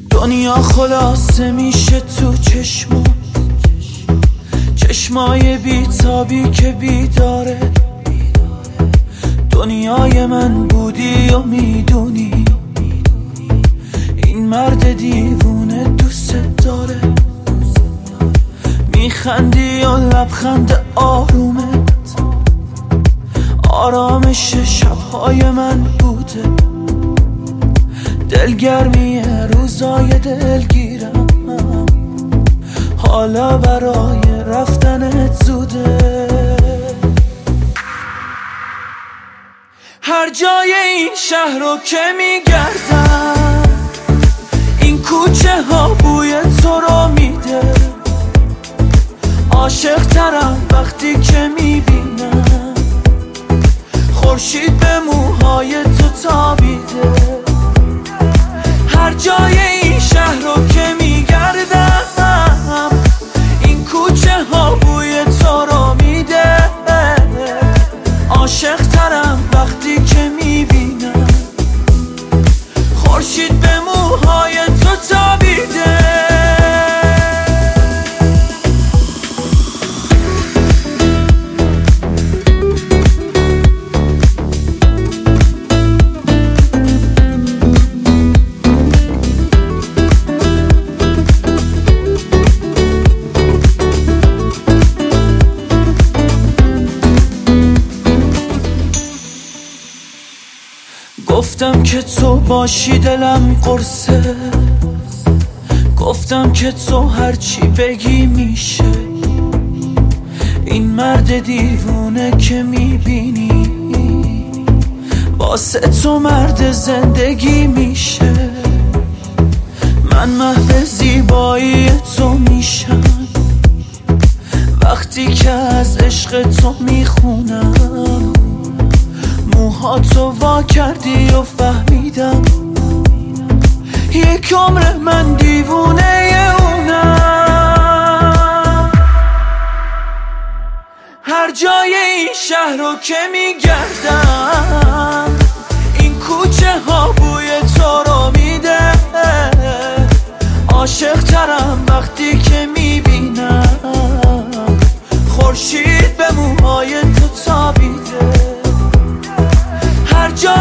دنیا خلاصه میشه تو چشمای بیتابی که بیداره. دنیای من بودی و میدونی این مرد دیوونه دوست داره. میخندی و لبخند آرومت آرامش شبهای من بوده. دلگرمی روزای دلگیرم حالا برای رفتنت زوده. هر جای این شهر رو که میگردم این کوچه ها بوی تو رو میده. عاشق ترم وقتی که میبینم خورشید به موهای تو تابیده. هر جای این شهر رو که میگردم این کوچه ها بوی تو رو میده. عاشق ترم وقتی که میبینم خورشید به موهای تو تابیده. گفتم که تو باشی دلم قرصه. گفتم که تو هرچی بگی میشه. این مرد دیوونه که میبینی واسه تو مرد زندگی میشه. من محو زیبایی تو میشم وقتی که از عشق تو میخونم. موهاتو وا کردی و فهمیدم یک عمر من دیوونه اونم. هر جای این شهر رو که میگردم این کوچه ها بوی تو رو میده. عاشق ترم وقتی که میبینم خورشید به موهای تو تابیده. هر جای